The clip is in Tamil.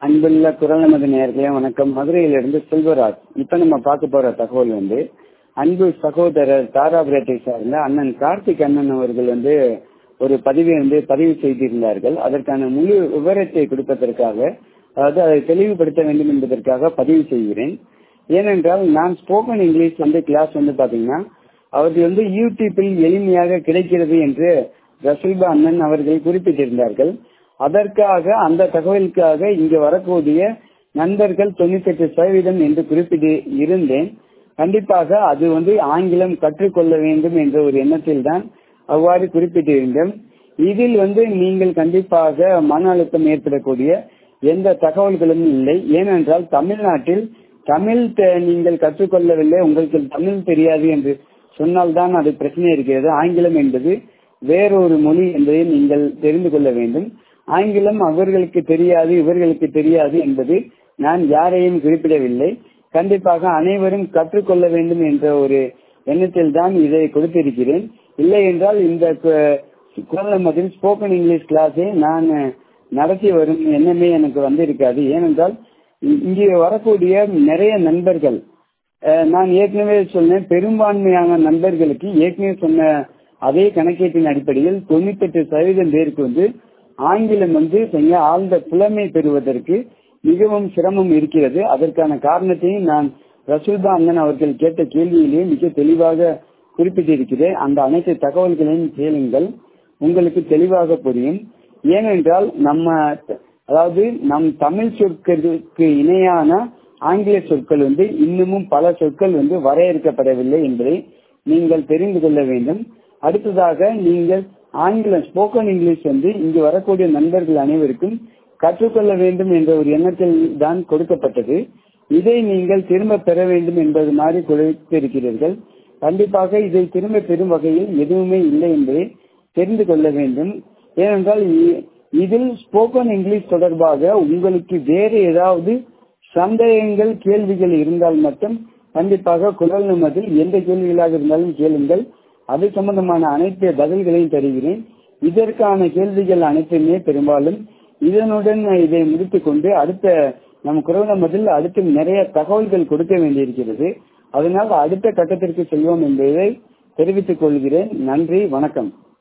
அன்புள்ள குரல் நமது நேயர்களே வணக்கம். மதுரையிலிருந்து செல்வராஜ். இப்ப நம்ம பார்க்க போற தகவல் அன்பு சகோதரர் தாராபுரத்தை சார்ந்த அண்ணன் கார்த்திக் அண்ணன் அவர்கள் ஒரு பதிவு செய்திருந்தார்கள். அதற்கான முழு விவரத்தை கொடுப்பதற்காக, அதாவது அதை தெளிவுபடுத்த வேண்டும் என்பதற்காக பதிவு செய்கிறேன். ஏனென்றால் நான் ஸ்போக்கன் இங்கிலீஷ் கிளாஸ் பாத்தீங்கன்னா அவர்கள் யூடியூப்பில் எளிமையாக கிடைக்கிறது என்று ரசூல்பா அண்ணன் அவர்கள் குறிப்பிட்டிருந்தார்கள். அதற்காக அந்த தகவலுக்காக இங்கு வரக்கூடிய நண்பர்கள் 98% என்று குறிப்பிட்டு இருந்தேன். கண்டிப்பாக அது ஆங்கிலம் கற்றுக்கொள்ள வேண்டும் என்ற ஒரு எண்ணத்தில் தான் அவ்வாறு குறிப்பிட்டிருந்தோம். இதில் நீங்கள் கண்டிப்பாக மன அழுத்தம் ஏற்படக்கூடிய எந்த தகவல்களும் இல்லை. ஏனென்றால் தமிழ்நாட்டில் தமிழ் நீங்கள் கற்றுக்கொள்ளவில்லை, உங்களுக்கு தமிழ் தெரியாது என்று சொன்னால்தான் அது பிரச்சனை இருக்கிறது. ஆங்கிலம் என்பது வேறொரு மொழி என்பதை நீங்கள் தெரிந்து கொள்ள வேண்டும். ஆங்கிலம் அவர்களுக்கு தெரியாது, இவர்களுக்கு தெரியாது என்பது நான் யாரையும் குறிப்பிடவில்லை. கண்டிப்பாக அனைவரும் கற்றுக்கொள்ள வேண்டும் என்ற ஒரு எண்ணத்தில் தான் இதை கொடுத்திருக்கிறேன். இல்லை என்றால் இந்த குரல் ஸ்போக்கன் இங்கிலீஷ் கிளாஸை நான் நடத்தி வரும் எண்ணமே எனக்கு வந்திருக்காது. ஏனென்றால் இங்கே வரக்கூடிய நிறைய நண்பர்கள், நான் ஏற்கனவே சொன்னேன், பெரும்பான்மையான நண்பர்களுக்கு ஏற்கனவே சொன்ன அதே கணக்கீட்டின் அடிப்படையில் 98% பேருக்கு ஆங்கிலம் ஆழ்ந்த புலமை பெறுவதற்கு மிகவும் சிரமம் இருக்கிறது. அதற்கான காரணத்தையும் நான் ரசூல்பா அண்ணன் அவர்கள் கேட்ட கேள்வியிலேயே மிக தெளிவாக குறிப்பிட்டிருக்கிறேன். அந்த அனைத்து தகவல்களையும் கேளுங்கள், உங்களுக்கு தெளிவாக புரியும். ஏனென்றால் நம் தமிழ் சொற்களுக்கு இணையான ஆங்கில சொற்கள் இன்னமும் பல சொற்கள் வரையறுக்கப்படவில்லை என்பதை நீங்கள் தெரிந்து கொள்ள வேண்டும். அடுத்ததாக நீங்கள் ஆங்கிலம் ஸ்போக்கன் இங்கிலீஷ் இங்கு வரக்கூடிய நண்பர்கள் அனைவருக்கும் கற்றுக்கொள்ள வேண்டும் என்ற ஒரு எண்ணத்தில் தான் கொடுக்கப்பட்டது. இதை நீங்கள் திரும்ப பெற வேண்டும் என்பது மாதிரி கொடுத்திருக்கிறீர்கள். கண்டிப்பாக இதை திரும்ப பெறும் வகையில் எதுவுமே இல்லை என்பதை தெரிந்து கொள்ள வேண்டும். ஏனென்றால் இதில் ஸ்போக்கன் இங்கிலீஷ் தொடர்பாக உங்களுக்கு வேறு ஏதாவது சந்தேகங்கள், கேள்விகள் இருந்தால் மட்டும் கண்டிப்பாக குரல் நமதில் எந்த கேள்விகளாக இருந்தாலும் கேளுங்கள். அது சம்பந்தமான அனைத்து பதில்களையும் தருகிறேன். இதற்கான கேள்விகள் அனைத்துமே பெரும்பாலும் இதனுடன் இதை முடித்துக் கொண்டு அடுத்த நம் குரல் நமதில் அடுத்து நிறைய தகவல்கள் கொடுக்க வேண்டியிருக்கிறது. அதனால் அடுத்த கட்டத்திற்கு செல்வோம் என்பதை தெரிவித்துக் கொள்கிறேன். நன்றி, வணக்கம்.